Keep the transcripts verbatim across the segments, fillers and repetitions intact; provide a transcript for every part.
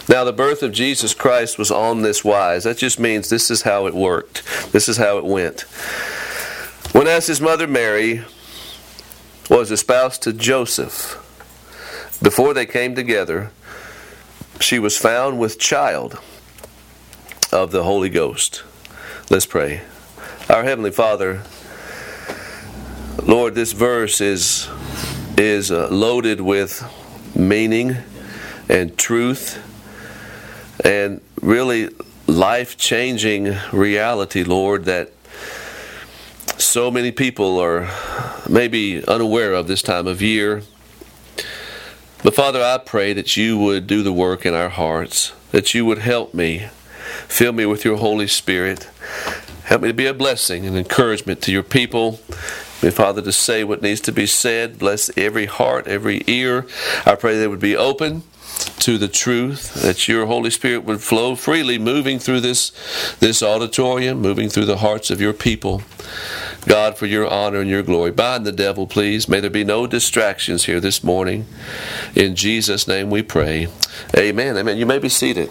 Now the birth of Jesus Christ was on this wise. That just means this is how it worked. This is how it went. When as his mother Mary was espoused to Joseph, before they came together, she was found with child of the Holy Ghost. Let's pray. Our Heavenly Father, Lord, this verse is, is uh, loaded with meaning and truth and really life-changing reality, Lord, that so many people are maybe unaware of this time of year. But Father, I pray that you would do the work in our hearts, that you would help me, fill me with your Holy Spirit, help me to be a blessing and encouragement to your people. May, Father, to say what needs to be said. Bless every heart, every ear. I pray they would be open to the truth, that your Holy Spirit would flow freely, moving through this, this auditorium, moving through the hearts of your people. God, for your honor and your glory. Bind the devil, please. May there be no distractions here this morning. In Jesus' name we pray. Amen. Amen. You may be seated.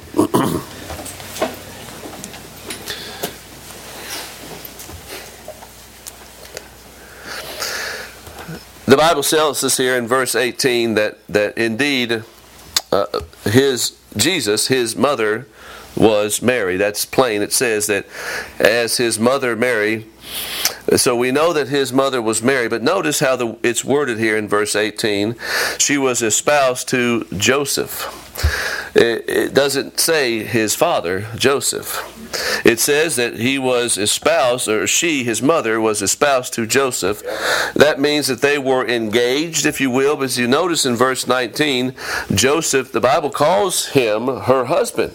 The Bible tells us here in verse eighteen that, that indeed uh, his Jesus, his mother, was Mary. That's plain. It says that as his mother Mary, so we know that his mother was Mary, but notice how the, it's worded here in verse eighteen. She was espoused to Joseph. It, it doesn't say his father, Joseph. It says that he was espoused, or she, his mother, was espoused to Joseph. That means that they were engaged, if you will. But as you notice in verse nineteen, Joseph, the Bible calls him her husband.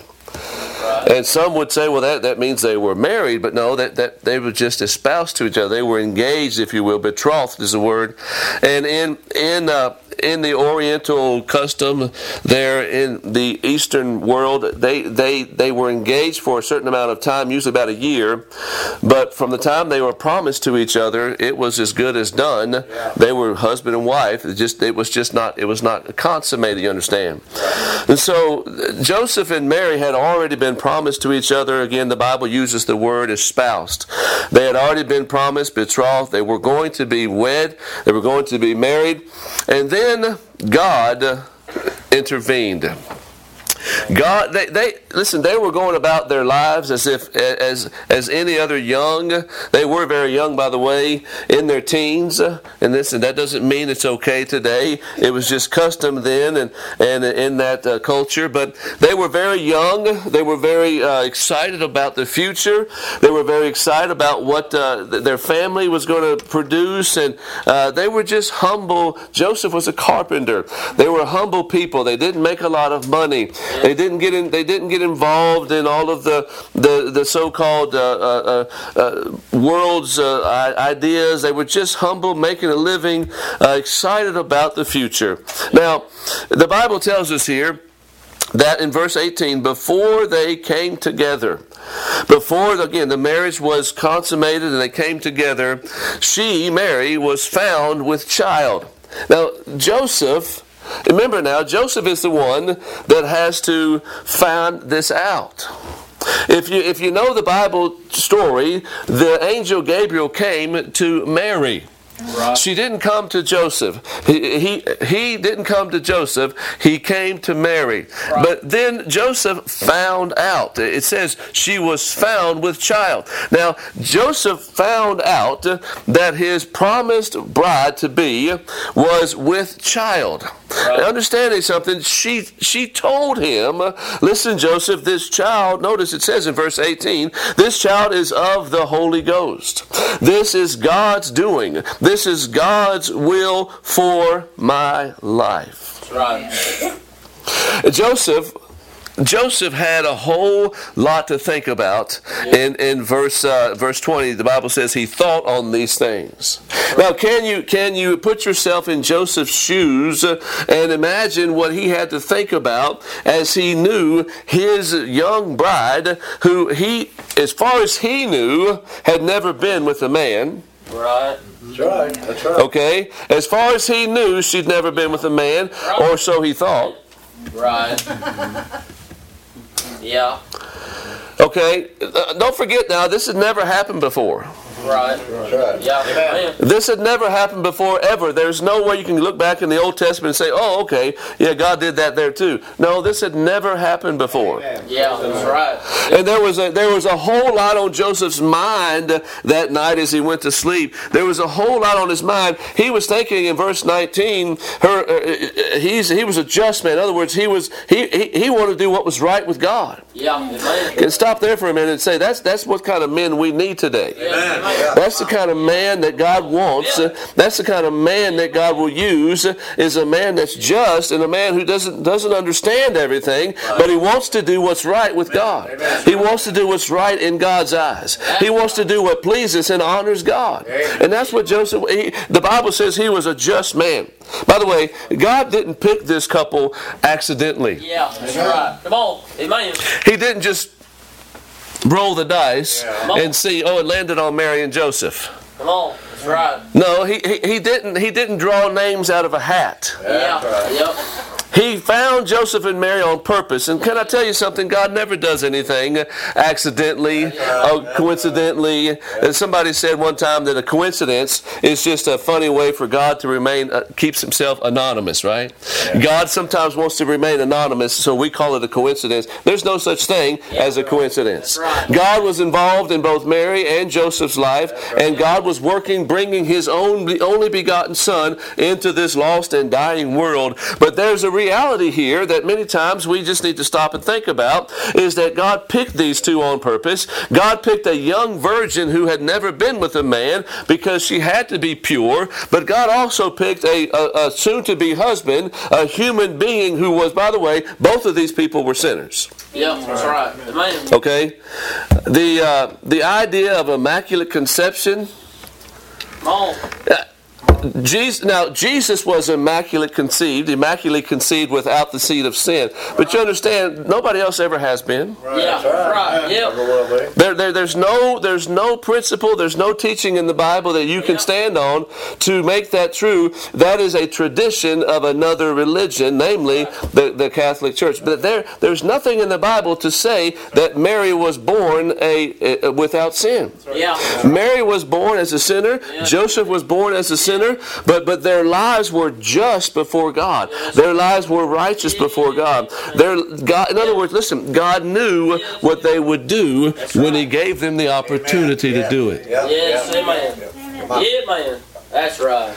And some would say, well, that, that means they were married. But no, that, that they were just espoused to each other. They were engaged, if you will. Betrothed is the word. And in in uh, in the Oriental custom there in the Eastern world, they, they, they were engaged for a certain amount of time, usually about a year. But from the time they were promised to each other, it was as good as done. Yeah. They were husband and wife. It just it was just not it was not consummated, you understand. And so Joseph and Mary had already been promised to each other. Again, the Bible uses the word espoused. They had already been promised, betrothed. They were going to be wed. They were going to be married. And then God intervened. God, they, they listen. They were going about their lives as if, as as any other young. They were very young, by the way, in their teens. And this, and that doesn't mean it's okay today. It was just custom then, and and in that uh, culture. But they were very young. They were very uh, excited about the future. They were very excited about what uh, their family was going to produce, and uh, they were just humble. Joseph was a carpenter. They were humble people. They didn't make a lot of money. They didn't get in. They didn't get involved in all of the the, the so-called uh, uh, uh, world's uh, ideas. They were just humble, making a living, uh, excited about the future. Now, the Bible tells us here that in verse eighteen, before they came together, before, again, the marriage was consummated and they came together, she, Mary, was found with child. Now, Joseph. Remember now, Joseph is the one that has to find this out. If you if you know the Bible story, the angel Gabriel came to Mary. Right. She didn't come to Joseph. He, he he didn't come to Joseph. He came to Mary. Right. But then Joseph found out. It says she was found with child. Now, Joseph found out that his promised bride to be was with child. Right. Now, understanding something, she she told him, listen, Joseph, this child, notice it says in verse eighteen, this child is of the Holy Ghost. This is God's doing. This is God's will for my life. Right. Joseph Joseph had a whole lot to think about. In in verse uh, verse twenty, the Bible says he thought on these things. Now, can you can you put yourself in Joseph's shoes and imagine what he had to think about as he knew his young bride, who he, as far as he knew, had never been with a man. Right. That's right. That's right. Okay? As far as he knew, she'd never been with a man, or so he thought. Right. Yeah. Okay? Uh, don't forget now, this has never happened before. Right. That's right. Yeah. Amen. This had never happened before ever. There's no way you can look back in the Old Testament and say, oh, okay, yeah, God did that there too. No, this had never happened before. Yeah, that's right. And there was a there was a whole lot on Joseph's mind that night as he went to sleep. There was a whole lot on his mind. He was thinking in verse nineteen, her uh, he's he was a just man. In other words, he was he he, he wanted to do what was right with God. Yeah. Amen. And stop there for a minute and say that's that's what kind of men we need today. Amen. That's the kind of man that God wants. That's the kind of man that God will use, is a man that's just and a man who doesn't doesn't understand everything, but he wants to do what's right with God. He wants to do what's right in God's eyes. He wants to do what pleases and honors God. And that's what Joseph, he, the Bible says he was a just man. By the way, God didn't pick this couple accidentally. Yeah, that's right. Come on. Amen. He didn't just roll the dice and see, oh, it landed on Mary and Joseph. Come on. That's right. No, he, he, he didn't he didn't draw names out of a hat. Yeah. Right. Yep. He found Joseph and Mary on purpose. And can I tell you something? God never does anything accidentally, or coincidentally. And somebody said one time that a coincidence is just a funny way for God to remain, uh, keeps himself anonymous, right? God sometimes wants to remain anonymous, so we call it a coincidence. There's no such thing as a coincidence. God was involved in both Mary and Joseph's life, and God was working, bringing his own only begotten Son into this lost and dying world. But there's a reality here that many times we just need to stop and think about, is that God picked these two on purpose. God picked a young virgin who had never been with a man because she had to be pure, but God also picked a, a, a soon-to-be husband, a human being who was, by the way, both of these people were sinners. Yeah, that's right. Amen. Okay? The, uh, the idea of immaculate conception... Come on. Uh, Jesus, now, Jesus was immaculate conceived, immaculately conceived without the seed of sin. But you understand, nobody else ever has been. Right. Yeah, right. Yeah. There, there, there's no, there's no principle, there's no teaching in the Bible that you can stand on to make that true. That is a tradition of another religion, namely the, the Catholic Church. But there, there's nothing in the Bible to say that Mary was born a, a without sin. Yeah. Mary was born as a sinner. Joseph was born as a sinner. But but their lives were just before God. Their lives were righteous before God. Their God. In other words, listen, God knew what they would do when he gave them the opportunity to do it. Yes, amen. Yeah, man. That's right.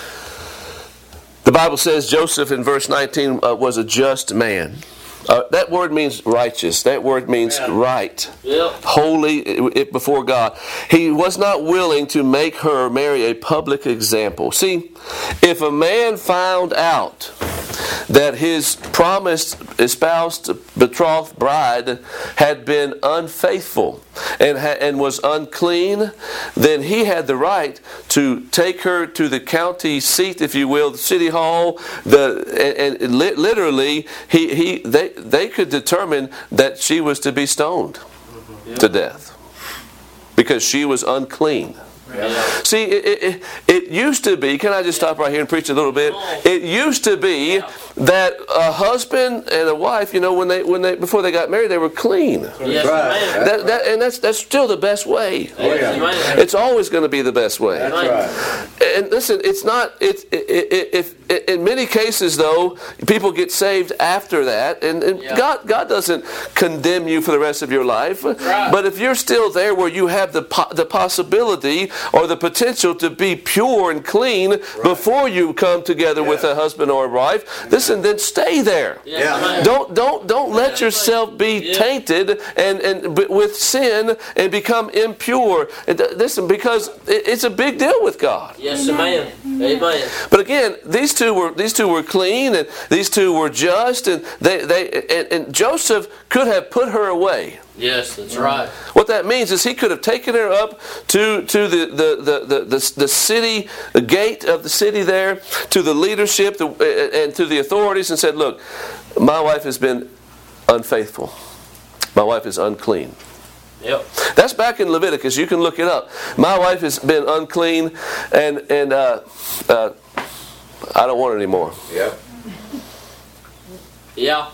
The Bible says Joseph in verse nineteen uh, was a just man. Uh, that word means righteous. That word means yeah. right. Yep. Holy it, before God. He was not willing to make her, Mary, a public example. See, if a man found out that his promised, espoused, betrothed bride had been unfaithful and ha- and was unclean, then he had the right to take her to the county seat, if you will, the city hall. The and, and li- literally, he he they they could determine that she was to be stoned yeah. to death because she was unclean. Yeah. See, it, it, it used to be, can I just stop right here and preach a little bit? It used to be that a husband and a wife, you know, when they when they before they got married, they were clean. Yes, right. that, that, and that's that's still the best way. Oh, yeah. It's always going to be the best way. That's right. And listen, it's not. It's it, it, if in many cases though, people get saved after that, and, and yeah. God God doesn't condemn you for the rest of your life. Right. But if you're still there where you have the the possibility or the potential to be pure and clean right. before you come together yeah. with a husband or a wife, listen, then stay there. Yeah. Don't don't don't let yourself be yeah. tainted and and with sin and become impure. And listen, because it's a big deal with God. Yes, amen. Amen. But again, these two were these two were clean and these two were just, and they they and, and Joseph could have put her away. Yes, that's right. What that means is he could have taken her up to, to the, the, the, the, the, the city, the gate of the city there, to the leadership the, and to the authorities and said, look, my wife has been unfaithful. My wife is unclean. Yep. That's back in Leviticus. You can look it up. My wife has been unclean and, and uh, uh, I don't want her anymore. Yep. Yeah.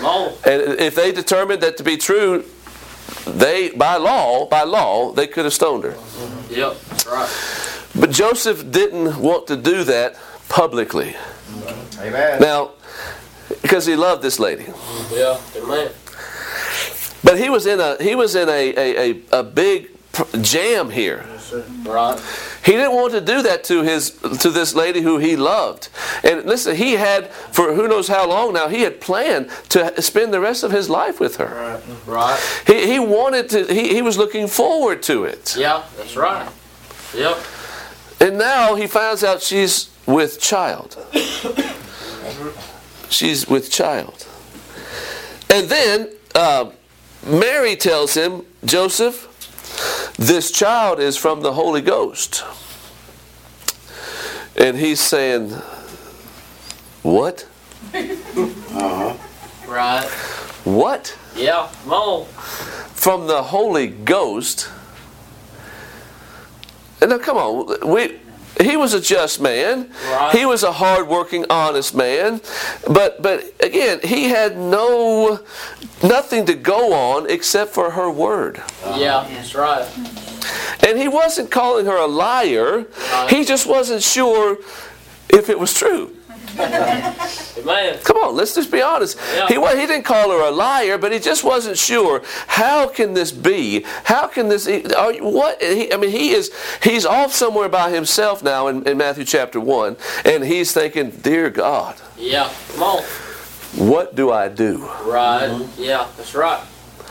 on. And if they determined that to be true, they by law, by law, they could have stoned her. Yep, that's right. But Joseph didn't want to do that publicly. Amen. Now, because he loved this lady. Yeah, amen. But he was in a he was in a a, a, a big jam here. Right. He didn't want to do that to his to this lady who he loved. And listen, he had for who knows how long now, he had planned to spend the rest of his life with her. Right. He he wanted to he, he was looking forward to it. Yeah, that's right. Yep. And now he finds out she's with child. She's with child. And then uh, Mary tells him, Joseph, this child is from the Holy Ghost. And he's saying, what? Uh-huh. Right. What? Yeah, come on. From the Holy Ghost? And now come on, we... He was a just man. Right. He was a hard-working, honest man. But but again, he had no nothing to go on except for her word. Uh-huh. Yeah, that's right. And he wasn't calling her a liar. Right. He just wasn't sure if it was true. Amen. Come on, let's just be honest. Yeah. He wa- he didn't call her a liar, but he just wasn't sure. How can this be? How can this? Are you, what? He, I mean, he is he's off somewhere by himself now in, in Matthew chapter one, and he's thinking, "Dear God, Yeah, come on. what do I do? Right. Yeah, that's right.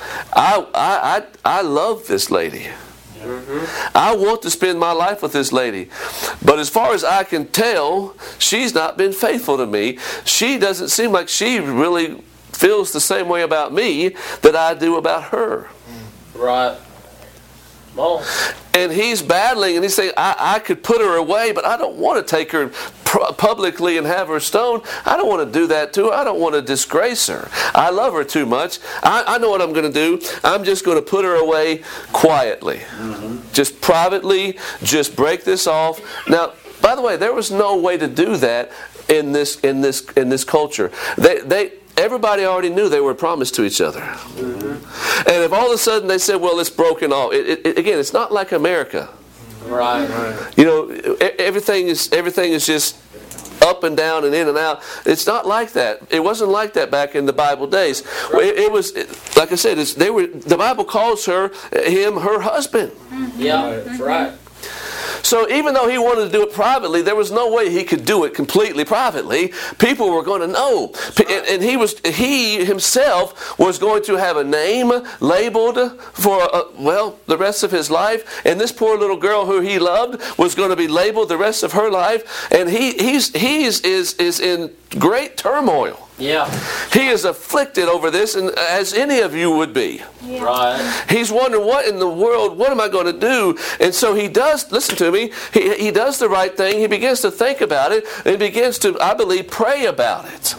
I I I, I love this lady." Mm-hmm. I want to spend my life with this lady. But as far as I can tell, she's not been faithful to me. She doesn't seem like she really feels the same way about me that I do about her. Right. Come on. And he's battling and he's saying, I, I could put her away, but I don't want to take her pr- publicly and have her stoned. I don't want to do that to her. I don't want to disgrace her. I love her too much. I, I know what I'm going to do. I'm just going to put her away quietly. Mm-hmm. Just privately, just break this off. Now, by the way, there was no way to do that in this in this in this culture. They they Everybody already knew they were promised to each other. Mm-hmm. And if all of a sudden they said, well, it's broken off. It, it, again, it's not like America. Right. Right. You know, everything is everything is just up and down and in and out. It's not like that. It wasn't like that back in the Bible days. Right. It, it was, like I said, it's, they were. The Bible calls her, him, her husband. Mm-hmm. Yeah, that's right. So even though he wanted to do it privately, there was no way he could do it completely privately. People were going to know. And, and he was he himself was going to have a name labeled for, uh, well, the rest of his life. And this poor little girl who he loved was going to be labeled the rest of her life. And he he's he's is is in great turmoil. Yeah. He is afflicted over this, and as any of you would be. Yeah. Right. He's wondering, what in the world, what am I going to do? And so he does, listen to me, he, he does the right thing. He begins to think about it, and begins to, I believe, pray about it.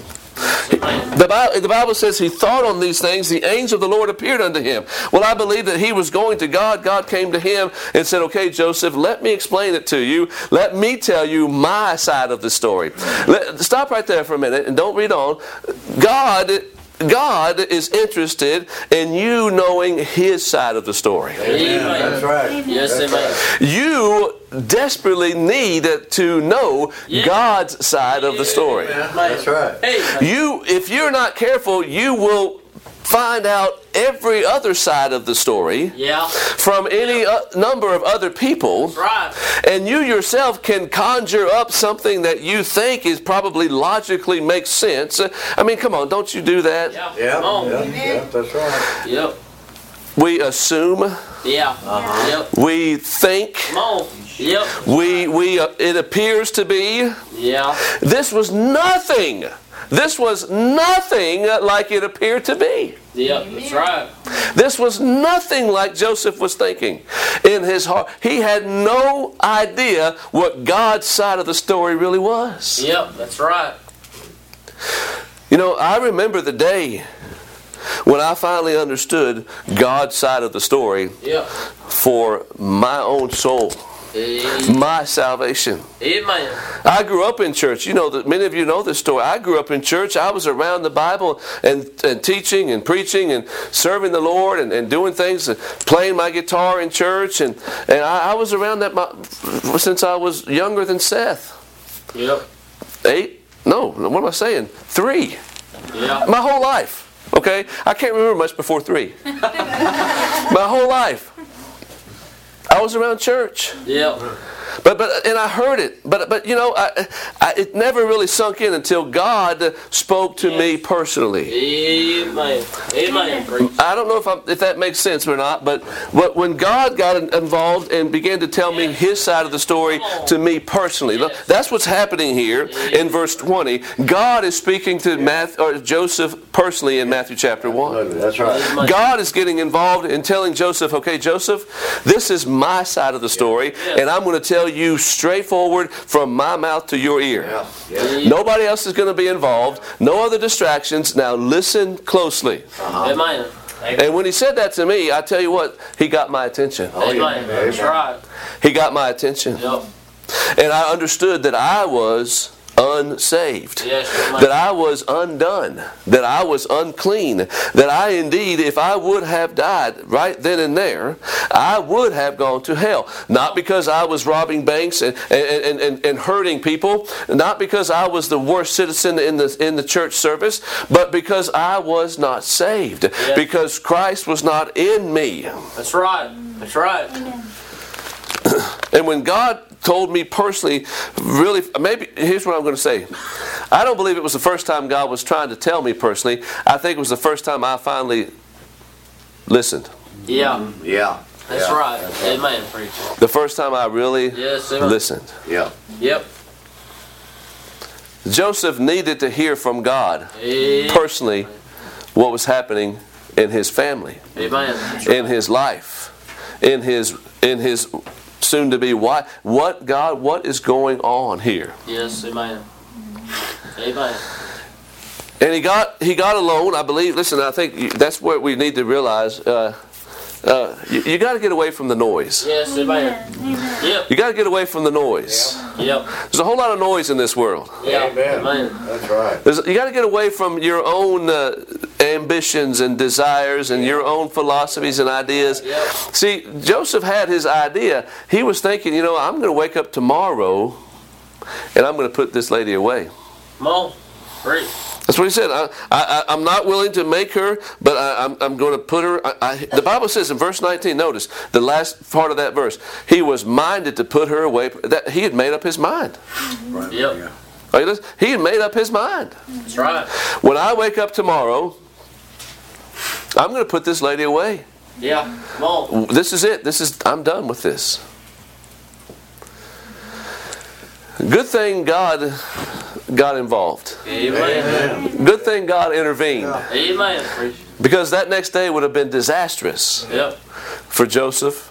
The Bible, the Bible says he thought on these things. The angel of the Lord appeared unto him. Well, I believe that he was going to God. God came to him and said, okay, Joseph, let me explain it to you. Let me tell you my side of the story. Let, stop right there for a minute and don't read on. God... God is interested in you knowing His side of the story. Amen. That's right. Yes, amen. You desperately need to know yeah. God's side of the story. That's right. You, if you're not careful, you will find out every other side of the story yeah. from any uh, number of other people. That's right. And you yourself can conjure up something that you think is probably logically makes sense. I mean, come on, don't you do that? Yeah, yeah, come on. yeah, yeah, that's right. Yep. We assume. Yeah. Uh-huh. Yep. We think. Come on. Yep. We we uh, it appears to be. Yeah. This was nothing. This was nothing like it appeared to be. Yep, that's right. This was nothing like Joseph was thinking in his heart. He had no idea what God's side of the story really was. Yep, that's right. You know, I remember the day when I finally understood God's side of the story yep. for my own soul. Amen. My salvation. Amen. I grew up in church. You know that many of you know this story. I grew up in church. I was around the Bible and, and teaching and preaching and serving the Lord and, and doing things, and playing my guitar in church, and, and I, I was around that my, since I was younger than Seth. Yep. Eight? No, what am I saying? Three. Yeah. My whole life. Okay? I can't remember much before three. My whole life. I was around church. Yep. But but and I heard it, but but you know, I, I, it never really sunk in until God spoke to yes. me personally. Amen. Amen. I don't know if I'm, if that makes sense or not, but when God got involved and began to tell me His side of the story to me personally, yes. that's what's happening here yes. in verse twenty. God is speaking to Matthew, or Joseph personally in Matthew chapter one. That's right. God is getting involved in telling Joseph, okay, Joseph, this is my side of the story, yes. and I'm going to tell you straightforward from my mouth to your ear. Yeah. Yeah. Nobody else is going to be involved. No other distractions. Now listen closely. Uh-huh. Amen. And when he said that to me, I tell you what, he got my attention. Oh, Amen. That's right. He got my attention. Yep. And I understood that I was unsaved, yes, that I was undone, that I was unclean, that I indeed, if I would have died right then and there, I would have gone to hell. Not because I was robbing banks and, and, and, and hurting people, not because I was the worst citizen in the, in the church service, but because I was not saved, yes. because Christ was not in me. That's right. That's right. And when God told me personally, really, maybe, here's what I'm going to say. I don't believe it was the first time God was trying to tell me personally. I think it was the first time I finally listened. Yeah. Yeah. That's yeah. right. That's Amen, preacher. The first time I really yes, listened. Yeah. Yep. Joseph needed to hear from God Amen. personally what was happening in his family, Amen. in his life, in his in his soon to be wife. What God? What is going on here? Yes, amen. Amen. And he got he got alone. I believe. Listen, I think that's what we need to realize. Uh, uh, you you got to get away from the noise. Yes, amen. Yep. You got to get away from the noise. Yep. There's a whole lot of noise in this world. Yeah, amen. amen. That's right. There's, you got to get away from your own uh, ambitions and desires and your own philosophies and ideas. Yep. See, Joseph had his idea. He was thinking, you know, I'm going to wake up tomorrow and I'm going to put this lady away. Come on, great. That's what he said. I, I, I'm not willing to make her, but I, I'm, I'm going to put her. I, I, the Bible says in verse nineteen, notice the last part of that verse. He was minded to put her away. That he had made up his mind. Right. Yep. Right, he had made up his mind. That's right. When I wake up tomorrow, I'm going to put this lady away. Yeah. Come on. This is it. This is. I'm done with this. Good thing God got involved. Amen. Good thing God intervened. Amen. Because that next day would have been disastrous yep. for Joseph.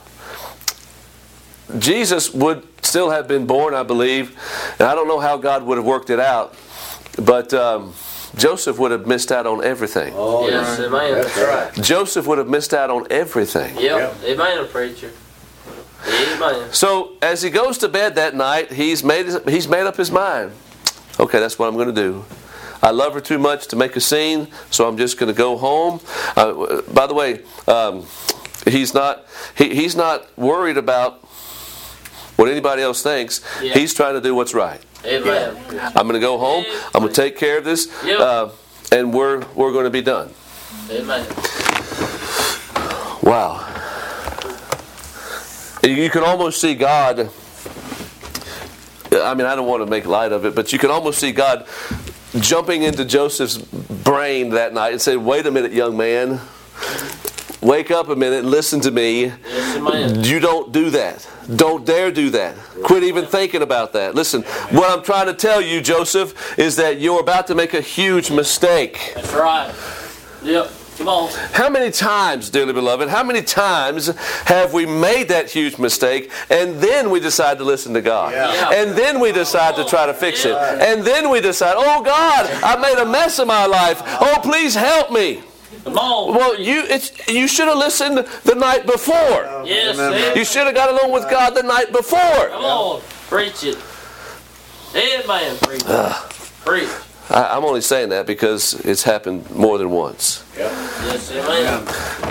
Jesus would still have been born, I believe. And I don't know how God would have worked it out. But um, Joseph would have missed out on everything. Oh, yes, right. Amen. That's right. Joseph would have missed out on everything. Yep. yep. Amen, preacher. Amen. So as he goes to bed that night, he's made he's made up his mind. Okay, that's what I'm going to do. I love her too much to make a scene, so I'm just going to go home. Uh, by the way, um, he's not he, he's not worried about what anybody else thinks. Yeah. He's trying to do what's right. Amen. I'm going to go home. I'm going to take care of this, yep. uh, and we're we're going to be done. Amen. Wow. You can almost see God. I mean, I don't want to make light of it, but you can almost see God jumping into Joseph's brain that night and say, "Wait a minute, young man. Wake up a minute and listen to me. Yes, you don't do that. Don't dare do that. Quit even thinking about that. Listen, what I'm trying to tell you, Joseph, is that you're about to make a huge mistake." That's right. Yep. Come on. How many times, dearly beloved, how many times have we made that huge mistake and then we decide to listen to God? Yeah. Yeah. And then we decide to try to fix yeah. it. And then we decide, oh God, I made a mess of my life. Oh, please help me. Come on. Well, you it's you should have listened the night before. Yes, Amen. You should have got along with God the night before. Come on. Preach it. Amen. Preach it. Preach. I, I'm only saying that because it's happened more than once. Yes, amen.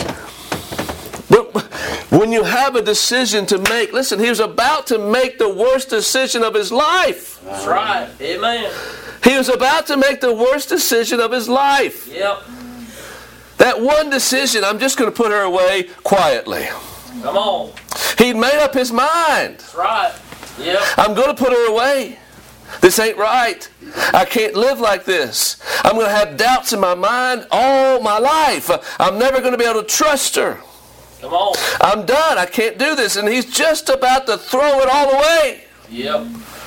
But when you have a decision to make, listen, he was about to make the worst decision of his life. That's right. Amen. He was about to make the worst decision of his life. Yep. That one decision, I'm just going to put her away quietly. Come on. He'd made up his mind. That's right. Yep. I'm going to put her away. This ain't right. I can't live like this. I'm going to have doubts in my mind all my life. I'm never going to be able to trust her. Come on. I'm done. I can't do this. And he's just about to throw it all away. Yep.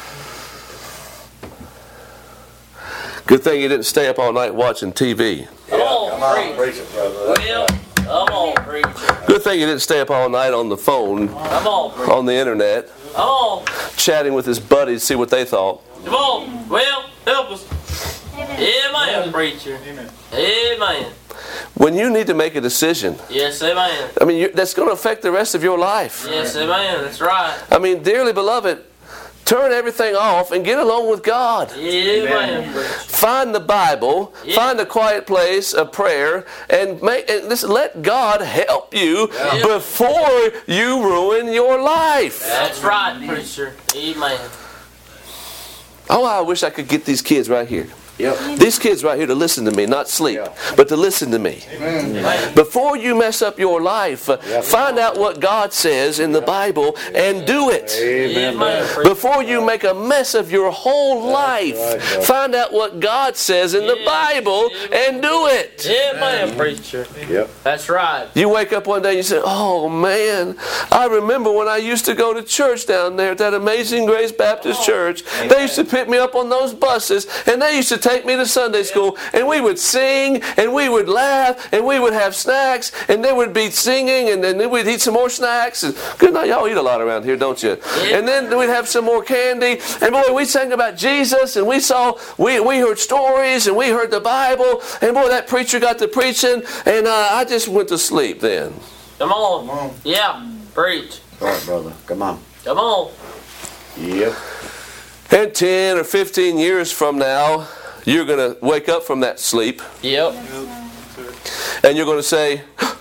Good thing he didn't stay up all night watching T V. Come on. Come on, Preach. preach it, brother. That's Well, come on. Preach it. Good thing he didn't stay up all night on the phone, Come on. Preach. on the internet, Come on. chatting with his buddies, see what they thought. Come on. Well, help us. Amen, preacher. Amen. When you need to make a decision, Yes, amen. I mean, you, that's going to affect the rest of your life. Yes, amen. That's right. I mean, dearly beloved, turn everything off and get along with God. Amen, preacher. Find the Bible, Yeah. find a quiet place of prayer, and make and listen, let God help you Yeah. before you ruin your life. That's right, preacher. Amen. Oh, I wish I could get these kids right here. Yep. These kids right here to listen to me, not sleep, Yeah. but to listen to me. Amen. Before you mess up your life, uh, find out what God says in the Bible and do it. Amen. Amen, preacher. Before you make a mess of your whole life, right, brother. find out what God says in the Yeah. Bible and do it. Amen, preacher. Yep. That's right. You wake up one day and you say, oh man, I remember when I used to go to church down there at that Amazing Grace Baptist Church. They used to pick me up on those buses and they used to take me to Sunday school and we would sing and we would laugh and we would have snacks and they would be singing and then we'd eat some more snacks. And good night, y'all eat a lot around here, don't you? Yeah. And then we'd have some more candy and boy, we sang about Jesus and we saw, we, we heard stories and we heard the Bible and boy, that preacher got to preaching and uh, I just went to sleep then. Come on. Come on. Yeah, preach. All right, brother. Come on. Come on. Yep. And ten or fifteen years from now, you're going to wake up from that sleep Yep. and you're going to say,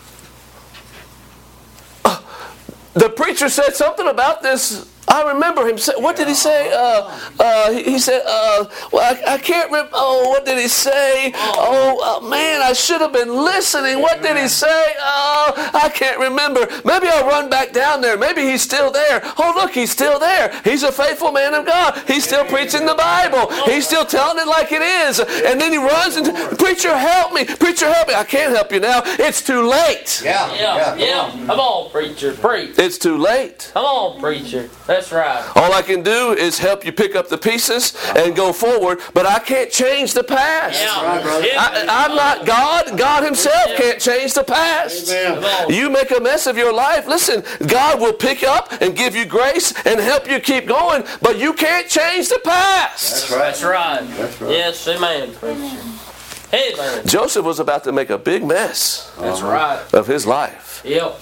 "Oh, the preacher said something about this. I remember him say, what did he say? Uh, uh, he, he said, uh, well, I, I can't remember. Oh, what did he say? Oh, uh, man, I should have been listening. What did he say? Oh, I can't remember. Maybe I'll run back down there. Maybe he's still there. Oh, look, he's still there. He's a faithful man of God. He's still preaching the Bible. He's still telling it like it is. And then he runs and, preacher, help me. Preacher, help me. I can't help you now. It's too late. Yeah. Yeah. Yeah. Come on. Come on, preacher. Preach. It's too late. Come on, preacher. That's right. All I can do is help you pick up the pieces and go forward, but I can't change the past. Yeah. right, brother. I, I'm not God. God himself can't change the past. Amen. Come on. You make a mess of your life. Listen, God will pick up and give you grace and help you keep going, but you can't change the past. That's right. That's right. That's right. Yes, amen, preacher. Amen. Joseph was about to make a big mess That's right. of his life. Yep.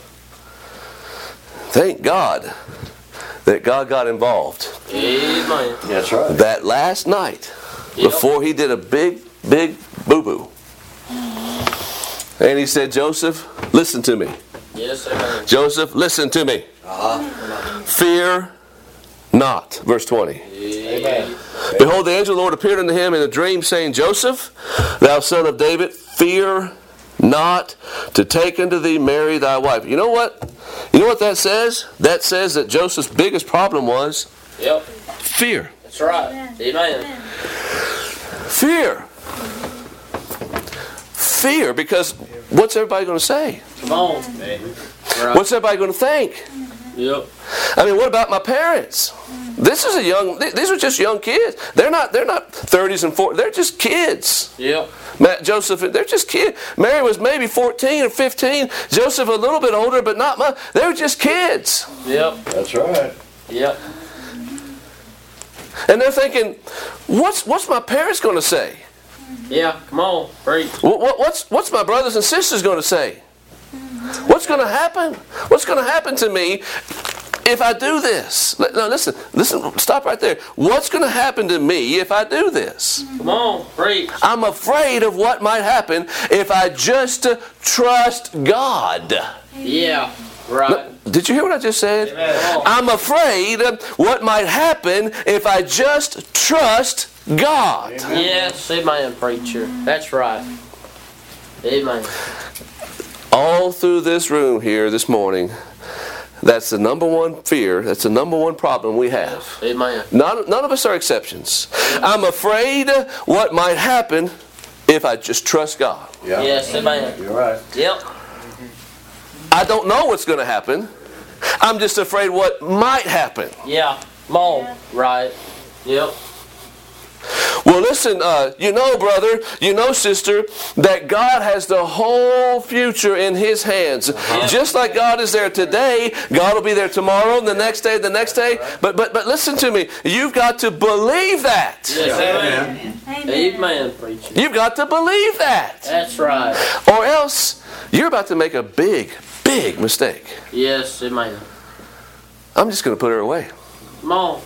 Thank God that God got involved Amen. That's right. that last night Yep. before he did a big, big boo-boo. And he said, Joseph, listen to me. Yes, amen. Joseph, listen to me. Uh-huh. Fear not. Verse twenty. Amen. Behold, the angel of the Lord appeared unto him in a dream, saying, Joseph, thou son of David, fear not to take unto thee Mary thy wife. You know what? You know what that says? That says that Joseph's biggest problem was Yep. fear. That's right. Amen. Fear. Fear, because what's everybody going to say? Come on. Right. What's everybody going to think? Yep. I mean, what about my parents? This is a young. These are just young kids. They're not. They're not thirties and forties. They're just kids. Yep. Matt, Joseph, they're just kids. Mary was maybe fourteen or fifteen. Joseph a little bit older, but not much. They were just kids. Yep. That's right. Yep. And they're thinking, what's what's my parents going to say? Yeah, come on, preach. What, what, what's, what's my brothers and sisters going to say? What's going to happen? What's going to happen to me if I do this? No, listen, listen, stop right there. What's going to happen to me if I do this? Come on, preach. I'm afraid of what might happen if I just uh, trust God. Yeah, right. Did you hear what I just said? Amen. I'm afraid of what might happen if I just trust God. Yes, amen, preacher. That's right. Amen. All through this room here this morning, that's the number one fear, that's the number one problem we have. Amen. None, none of us are exceptions. I'm afraid what might happen if I just trust God. Yeah. Yes, amen. You're right. Yep. I don't know what's going to happen. I'm just afraid what might happen. Yeah. Come on. Right. Yep. Well, listen, uh, you know, brother, you know, sister, that God has the whole future in His hands. Uh-huh. Just like God is there today, God will be there tomorrow, and the next day, the next day. But but but listen to me. You've got to believe that. Yes, amen. Amen, amen, preacher. You've got to believe that. That's right. Or else you're about to make a big, big mistake. Yes, amen. I'm just going to put her away. Come on.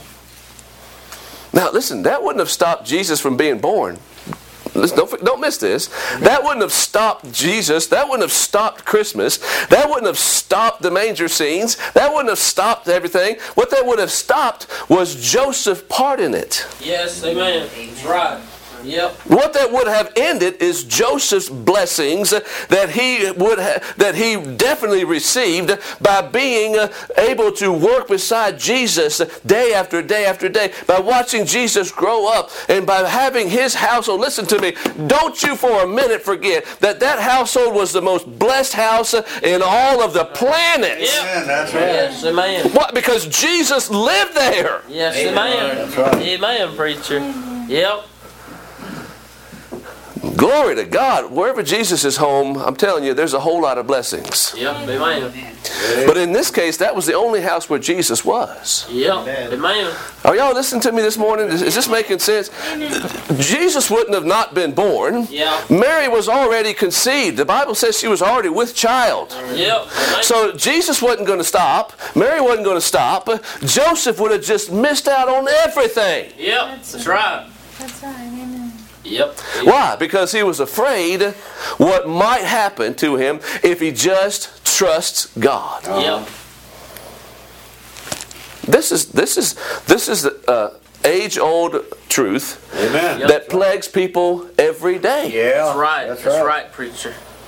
Now, listen, that wouldn't have stopped Jesus from being born. Listen, don't, don't miss this. That wouldn't have stopped Jesus. That wouldn't have stopped Christmas. That wouldn't have stopped the manger scenes. That wouldn't have stopped everything. What that would have stopped was Joseph parting it. Yes, amen. That's right. Yep. What that would have ended is Joseph's blessings that he would ha- that he definitely received by being uh, able to work beside Jesus day after day after day, by watching Jesus grow up, and by having his household. Listen to me. Don't you for a minute forget that that household was the most blessed house in all of the planet. Yep. Amen. That's right. Yes, amen. What? Because Jesus lived there. Yes, amen. That's right. Amen, preacher. Yep. Glory to God. Wherever Jesus is home, I'm telling you, there's a whole lot of blessings. Yep, amen. But in this case, that was the only house where Jesus was. Yep, amen. Are y'all listening to me this morning? Is, is this making sense? Jesus wouldn't have not been born. Yeah. Mary was already conceived. The Bible says she was already with child. Yep, amen. So Jesus wasn't going to stop. Mary wasn't going to stop. Joseph would have just missed out on everything. Yep, that's right. That's right, amen. Yep. Why? Because he was afraid what might happen to him if he just trusts God. Yep. This is this is this is the uh, age-old truth Amen. Yep. that plagues people every day. Yeah. That's right. That's That's right. right, preacher.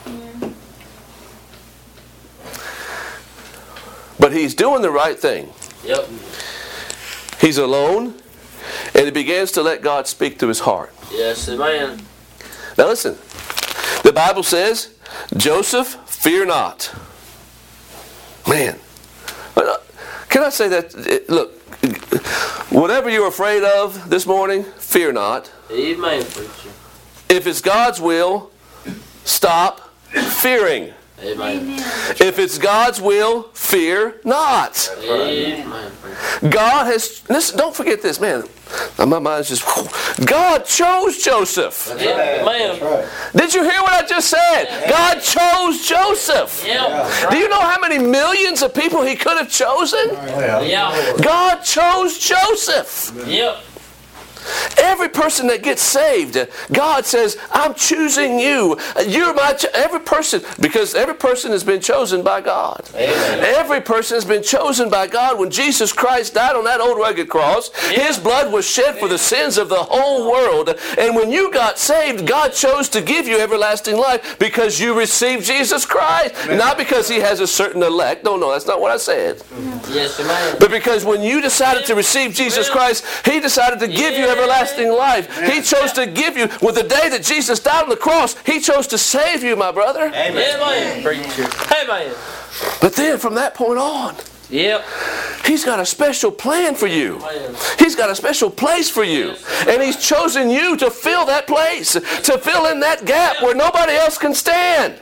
But he's doing the right thing. Yep. He's alone, and he begins to let God speak to his heart. Yes, amen. Now listen, the Bible says, Joseph, fear not. Man, can I say that? Look, whatever you're afraid of this morning, fear not. Amen, preacher. If it's God's will, stop fearing. Amen. If it's God's will, fear not. Amen, preacher. God has, listen, don't forget this, man. My mind's just, God chose Joseph. Yep, That's amen. right. Did you hear what I just said? God chose Joseph. Yep. Do you know how many millions of people he could have chosen? Oh, yeah. Yeah. God chose Joseph. Yep. Every person that gets saved, God says, I'm choosing you. You're my ch-. Every person, because every person has been chosen by God. Amen. Every person has been chosen by God. When Jesus Christ died on that old rugged cross, His blood was shed for the sins of the whole world. And when you got saved, God chose to give you everlasting life because you received Jesus Christ. Not because He has a certain elect. No, no, that's not what I said. Yes, amen. But because when you decided to receive Jesus Christ, He decided to give you everlasting life. He chose to give you, with the day that Jesus died on the cross, He chose to save you, my brother. Amen, preacher. Amen. But then from that point on, Yep. He's got a special plan for you. Amen. He's got a special place for you. And He's chosen you to fill that place, to fill in that gap where nobody else can stand.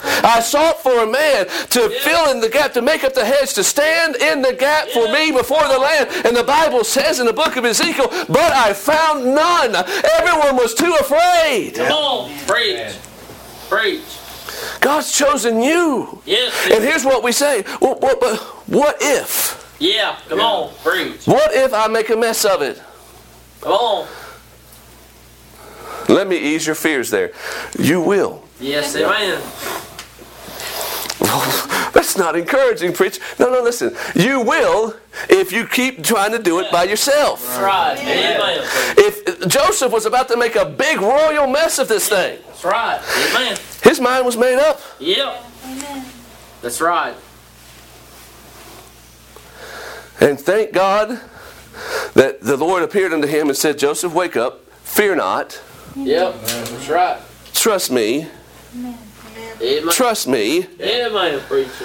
I sought for a man to fill in the gap, to make up the hedge, to stand in the gap for me before the Lamb. And the Bible says in the book of Ezekiel, but I found none. Everyone was too afraid. Come on, preach. Preach. God's chosen you. Yes. And here's what we say. Well, what, but what if? Yeah, come Yeah. on, preach. What if I make a mess of it? Come on. Let me ease your fears there. You will. Yes, amen. That's not encouraging, preach. No, no, listen. You will if you keep trying to do it by yourself. That's right. Amen. If Joseph was about to make a big royal mess of this thing, That's right. Amen. his mind was made up. Yep. That's right. And thank God that the Lord appeared unto him and said, Joseph, wake up. Fear not. Yep. That's right. Trust me. Amen. Trust me. Amen, preacher.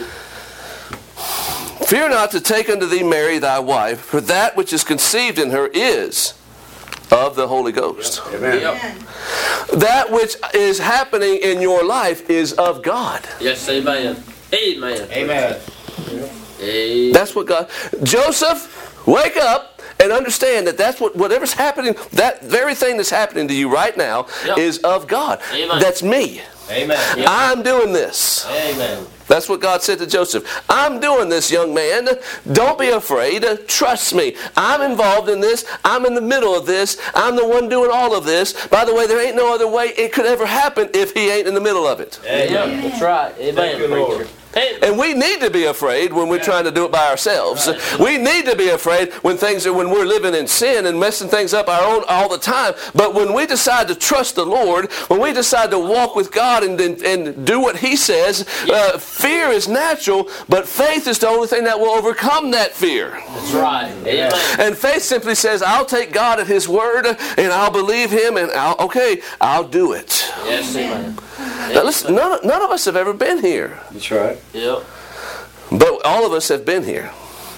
Fear not to take unto thee Mary thy wife, for that which is conceived in her is of the Holy Ghost. Amen. Yep. That which is happening in your life is of God. Yes, amen. Amen. Amen. Amen. That's what God... Joseph, wake up and understand that that's what whatever's happening, that very thing that's happening to you right now Yep. is of God. Amen. That's me. Amen. Yep. I'm doing this. Amen. That's what God said to Joseph. I'm doing this, young man. Don't be afraid. Trust me. I'm involved in this. I'm in the middle of this. I'm the one doing all of this. By the way, there ain't no other way it could ever happen if he ain't in the middle of it. Yep. That's right. Amen, Thank you, Lord. preacher. Amen. And we need to be afraid when we're trying to do it by ourselves. We need to be afraid when things are when we're living in sin and messing things up our own all the time. But when we decide to trust the Lord, when we decide to walk with God and, and, and do what He says, uh, fear is natural, but faith is the only thing that will overcome that fear. That's right. Amen. And faith simply says, I'll take God at His word and I'll believe Him and I'll, okay, I'll do it. Yes, amen. Now listen, none, none of us have ever been here. That's right. Yep. But all of us have been here.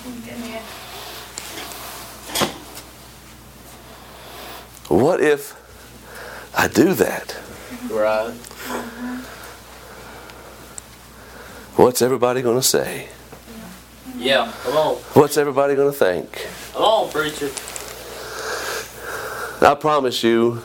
What if I do that? Right. What's everybody going to say? Yeah. Come on. What's everybody going to think? Come on, preacher. I promise you,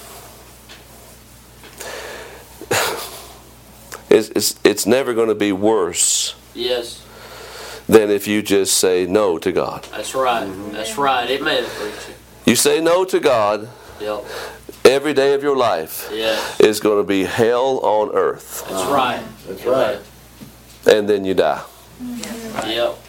it's, it's, it's never going to be worse Yes. than if you just say no to God. That's right. That's right. Amen, preacher. You say no to God, Yep. every day of your life Yes. is going to be hell on earth. That's right. That's right. And then you die. Yep.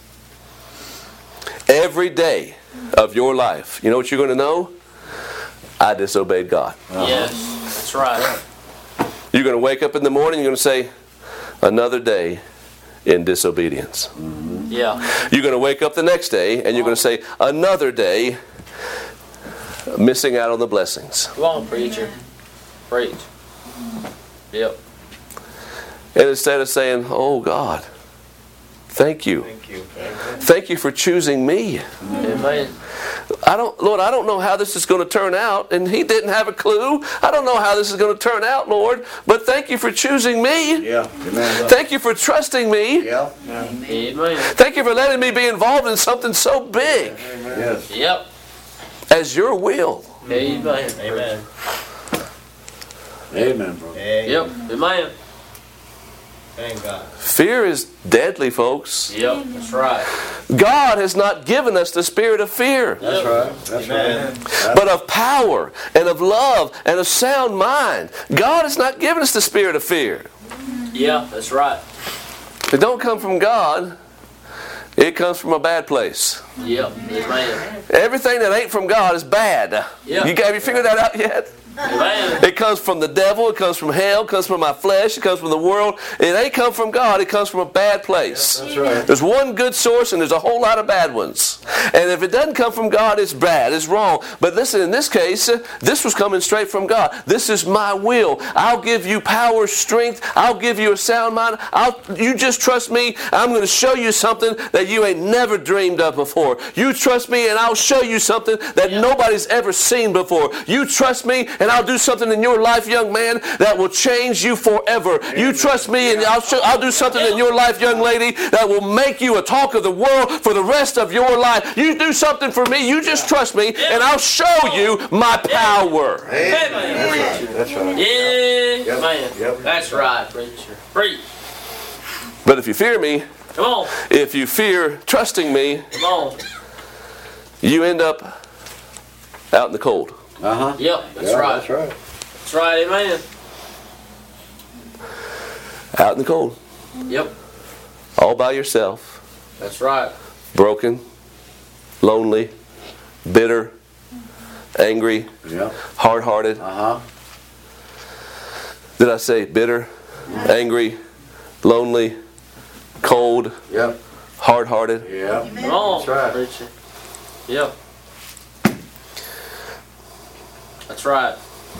Every day of your life, you know what you're going to know? I disobeyed God. Yes. That's right. You're going to wake up in the morning, you're going to say, another day in disobedience. Yeah. You're going to wake up the next day and you're going to say, another day missing out on the blessings. Come on, preacher. Preach. Yep. And instead of saying, oh God, thank you. Thank you. Thank you for choosing me. Amen. I don't, Lord, I don't know how this is going to turn out. And He didn't have a clue. I don't know how this is going to turn out, Lord. But thank you for choosing me. Yeah. Amen. Thank you for trusting me. Yeah. Amen. Thank you for letting me be involved in something so big Yes. Yep. as your will. Amen. Amen. Amen, bro. Yep. Amen. Thank God. Fear is deadly, folks. Yep. That's right. God has not given us the spirit of fear, That's right. That's Amen. right. but of power and of love and of sound mind. God has not given us the spirit of fear. Yeah. That's right. It don't come from God. It comes from a bad place. Yep. Amen. Everything that ain't from God is bad. Yeah. You, have you figured that out yet? Amen. It comes from the devil, it comes from hell, it comes from my flesh, it comes from the world. It ain't come from God, it comes from a bad place. That's right. There's one good source and there's a whole lot of bad ones. And if it doesn't come from God, it's bad, it's wrong. But listen, in this case, uh, this was coming straight from God. This is my will. I'll give you power, strength. I'll give you a sound mind. I'll, you just trust me. I'm going to show you something that you ain't never dreamed of before. You trust me and I'll show you something that nobody's ever seen before. You trust me and I'll do something in your life, young man, that will change you forever. Amen. You trust me, and I'll, show, I'll do something in your life, young lady, that will make you a talk of the world for the rest of your life. You do something for me, you just trust me, and I'll show you my power. Amen. That's right. Yeah, Yep. man. Yep. That's right, preacher. Preach. But if you fear me, Come on. if you fear trusting me, Come on. you end up out in the cold. Uh-huh. Yep, that's Yeah, right. That's right. That's right, amen. Out in the cold. Yep, All by yourself. that's right. Broken. Lonely. Bitter. Angry. Yeah. Hard-hearted. Uh-huh. Did I say bitter? Angry. Lonely. Cold. Yep. Hard-hearted. Yeah. Come on, That's right. preacher. Yep. That's right.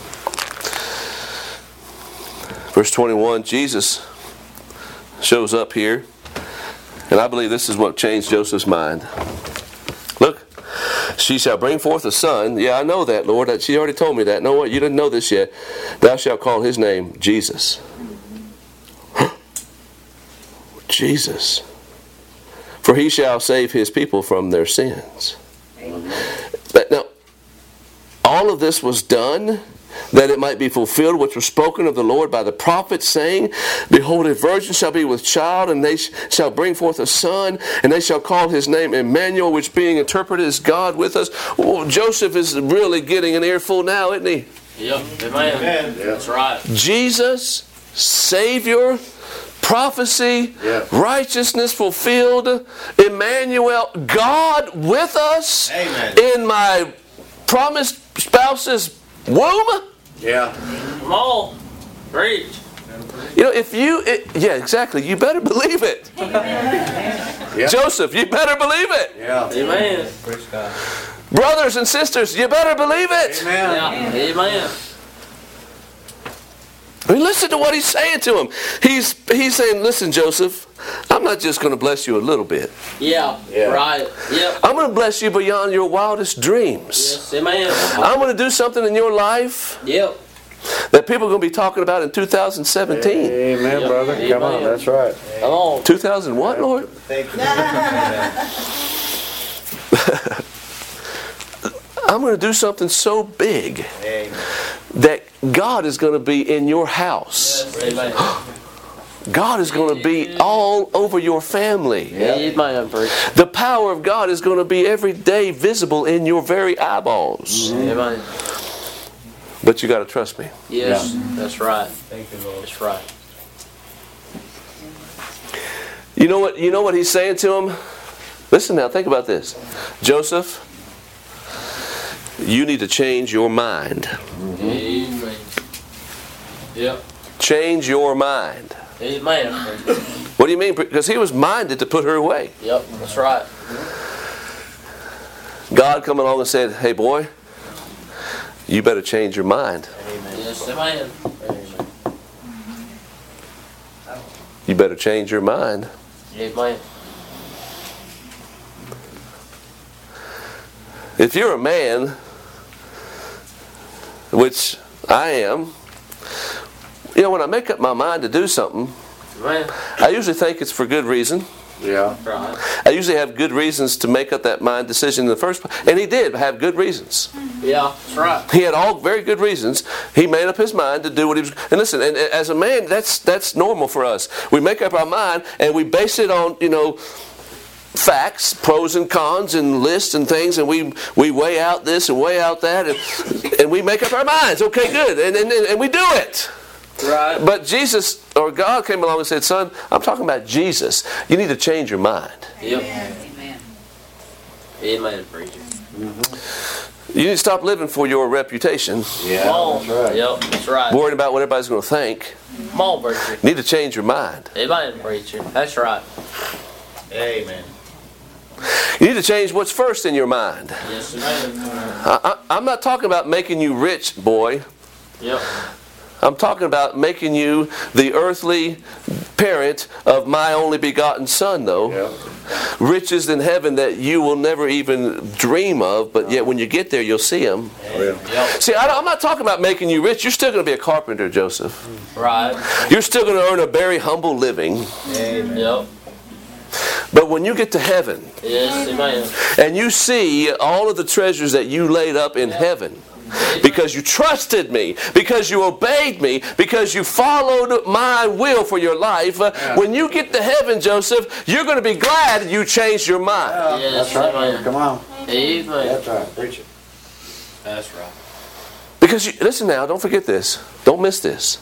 Verse twenty-one, Jesus shows up here. And I believe this is what changed Joseph's mind. Look. She shall bring forth a son. Yeah, I know that, Lord. She already told me that. No, what? You didn't know this yet. Thou shalt call his name Jesus. Jesus. For he shall save his people from their sins. But now, all of this was done that it might be fulfilled which was spoken of the Lord by the prophet, saying, Behold, a virgin shall be with child, and they sh- shall bring forth a son, and they shall call his name Emmanuel, which being interpreted is God with us. Well, Joseph is really getting an earful now, isn't he? Yep, amen. Amen. That's right. Jesus, Savior, prophecy, Yeah. righteousness fulfilled, Emmanuel, God with us Amen. in my promised spouse's womb. Yeah. Come on. Preach. You know, if you, it, yeah, exactly. You better believe it. Yeah. Joseph, you better believe it. Yeah. Amen. Praise God. Brothers and sisters, you better believe it. Amen. Yeah. Amen. I mean, listen to what he's saying to him. He's he's saying, listen, Joseph, I'm not just going to bless you a little bit. Yeah. Yeah. Right. Yep. I'm going to bless you beyond your wildest dreams. Yes. Amen. I'm going to do something in your life Yep. that people are going to be talking about in two thousand seventeen. Amen, Yep. brother. Come on. Amen. That's right. Come on. two thousand what, Lord? Thank you. Amen. I'm going to do something so big Amen. that God is going to be in your house. Amen. God is going to be all over your family. Amen. Preach. The power of God is going to be every day visible in your very eyeballs. Amen. But you got to trust me. Yes. That's right. Thank you, Lord. That's right. You know what? You know what he's saying to him? Listen now. Think about this, Joseph. You need to change your mind. Amen. Yep. Change your mind. Amen. What do you mean? Because he was minded to put her away. Yep. That's right. God come along and said, "Hey, boy, you better change your mind. Yes. Amen. You better change your mind." Amen. If you're a man, which I am, you know, when I make up my mind to do something, Amen. I usually think it's for good reason. Yeah. Right. I usually have good reasons to make up that mind decision in the first place. And he did have good reasons. Yeah. That's right. He had all very good reasons. He made up his mind to do what he was. And listen, and as a man, that's that's normal for us. We make up our mind and we base it on, you know, facts, pros and cons, and lists and things, and we we weigh out this and weigh out that, and, and we make up our minds. Okay, good, and, and and we do it. Right. But Jesus or God came along and said, "Son, I'm talking about Jesus. You need to change your mind. Yep. Amen. Amen, preacher. You need to stop living for your reputation, Yeah. Come on. That's right. Yep. That's right. worrying about what everybody's going to think. Come on, preacher. You need to change your mind. Amen, preacher. That's right. Amen. You need to change what's first in your mind. Yes, amen. I, I, I'm not talking about making you rich, boy. Yep. I'm talking about making you the earthly parent of my only begotten Son, though. Yeah. Riches in heaven that you will never even dream of, but yet when you get there, you'll see them. Yeah. Yep. See, I don't, I'm not talking about making you rich. You're still going to be a carpenter, Joseph. Right. You're still going to earn a very humble living. Amen. Yep. But when you get to heaven, Yes, amen. and you see all of the treasures that you laid up in heaven, because you trusted me, because you obeyed me, because you followed my will for your life, uh, when you get to heaven, Joseph, you're going to be glad you changed your mind. Yes, That's right. amen. Come on. Amen. That's right. Preach it. That's right. Because, you, listen now, don't forget this. Don't miss this.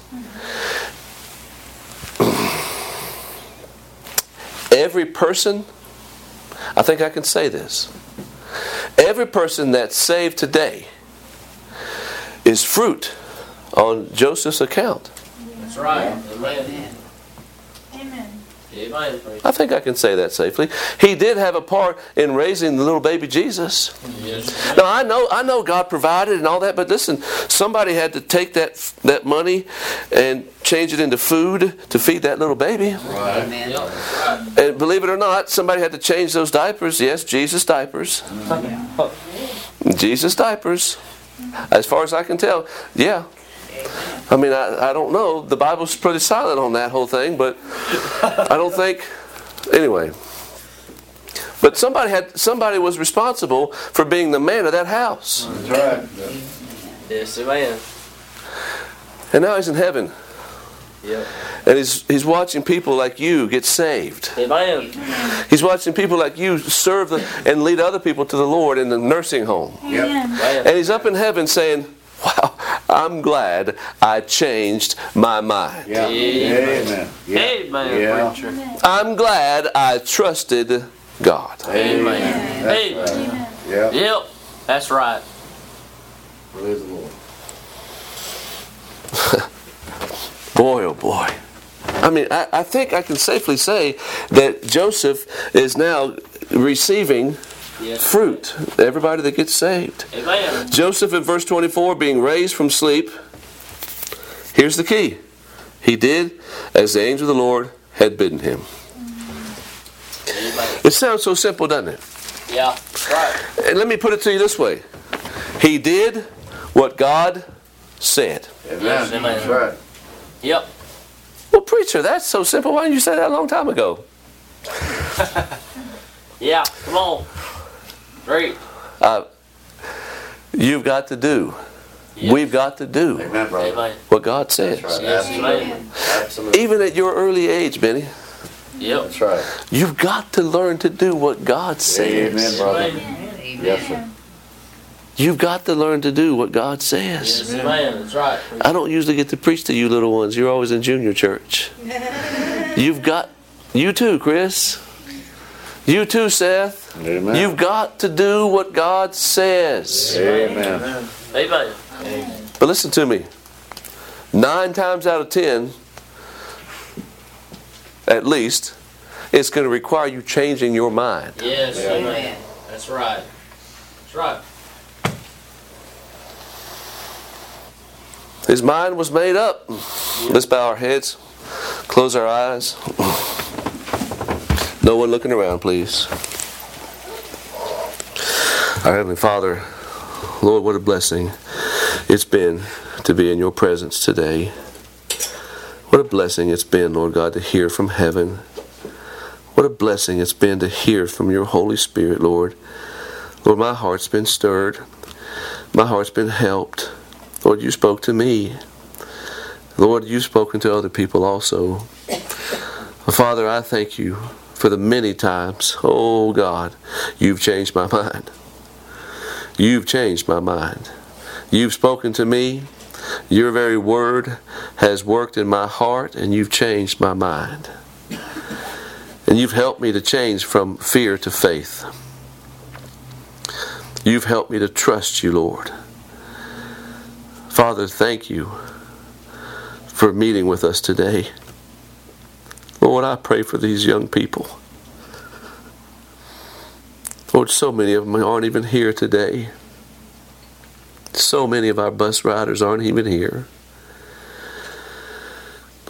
Every person, I think I can say this, every person that's saved today is fruit on Joseph's account. That's right. Amen. Amen. Amen. I think I can say that safely. He did have a part in raising the little baby Jesus. Yes. Now I know, I know God provided and all that, but listen, somebody had to take that that money and change it into food to feed that little baby. Right. Amen. Yep. Right. And believe it or not, somebody had to change those diapers. Yes, Jesus diapers. Jesus diapers. As far as I can tell, yeah. I mean, I, I don't know. The Bible's pretty silent on that whole thing, but I don't think. Anyway, but somebody had somebody was responsible for being the man of that house, That's right. Yes, amen. and now he's in heaven, Yep. and he's he's watching people like you get saved. Amen. He's watching people like you serve the, and lead other people to the Lord in the nursing home, Amen. and he's up in heaven saying, "Wow, I'm glad I changed my mind. Yeah. Amen. Yeah. Amen. Yeah. Preacher. I'm glad I trusted God." Amen. That's Amen. right. Yeah. Yep. That's right. Praise the Lord. Boy, oh boy. I mean, I, I think I can safely say that Joseph is now receiving Yes. fruit. Everybody that gets saved. Amen. Joseph in verse twenty-four, being raised from sleep. Here's the key. He did as the angel of the Lord had bidden him. Amen. It sounds so simple, doesn't it? Yeah. That's right. And let me put it to you this way. He did what God said. Amen. Yes, amen. That's right. Yep. Well, preacher, that's so simple. Why didn't you say that a long time ago? Yeah. Come on. Great. Uh, you've got to do. Yes. We've got to do Amen, brother. Amen. what God says. That's right. Yes, Absolutely. amen. Absolutely. Even at your early age, Benny, Yep. That's right. you've got to learn to do what God says. Amen, brother. Amen. Yes, sir. You've got to learn to do what God Yes, says. amen. That's right. I don't usually get to preach to you little ones. You're always in junior church. You've got, you too, Chris. You too, Seth. Amen. You've got to do what God says. Amen. Amen. But listen to me. Nine times out of ten, at least, it's going to require you changing your mind. Yes, amen. That's right. That's right. His mind was made up. Let's bow our heads. Close our eyes. No one looking around, please. Our Heavenly Father, Lord, what a blessing it's been to be in your presence today. What a blessing it's been, Lord God, to hear from heaven. What a blessing it's been to hear from your Holy Spirit, Lord. Lord, my heart's been stirred. My heart's been helped. Lord, you spoke to me. Lord, you've spoken to other people also. Father, I thank you for the many times, oh God, you've changed my mind. You've changed my mind. You've spoken to me. Your very word has worked in my heart, and you've changed my mind. And you've helped me to change from fear to faith. You've helped me to trust you, Lord. Father, thank you for meeting with us today. Lord, I pray for these young people. Lord, so many of them aren't even here today. So many of our bus riders aren't even here.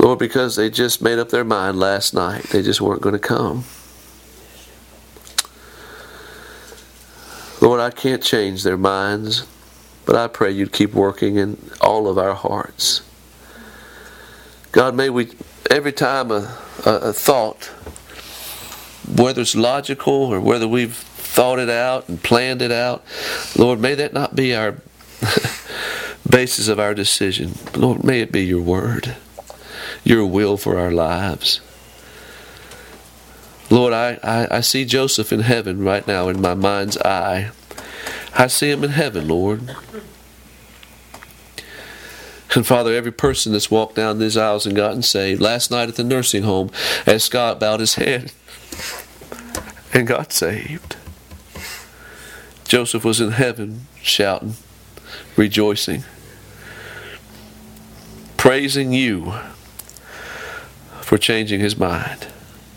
Lord, because they just made up their mind last night. They just weren't going to come. Lord, I can't change their minds, but I pray you'd keep working in all of our hearts. God, may we, every time a, a, a thought, whether it's logical or whether we've thought it out and planned it out, Lord, may that not be our basis of our decision. Lord, may it be your word, your will for our lives. Lord, I, I, I see Joseph in heaven right now in my mind's eye. I see him in heaven, Lord. And Father, every person that's walked down these aisles and gotten saved, last night at the nursing home, as Scott bowed his head and got saved, Joseph was in heaven shouting, rejoicing, praising you for changing his mind.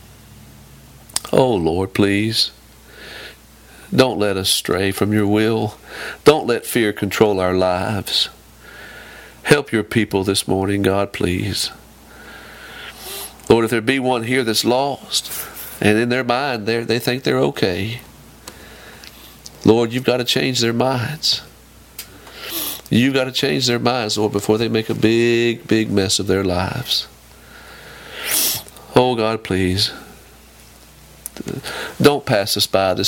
Oh Lord, please, don't let us stray from your will. Don't let fear control our lives. Help your people this morning, God, please. Lord, if there be one here that's lost, and in their mind they they think they're okay, Lord, you've got to change their minds. You've got to change their minds, Lord, before they make a big, big mess of their lives. Oh God, please, don't pass us by this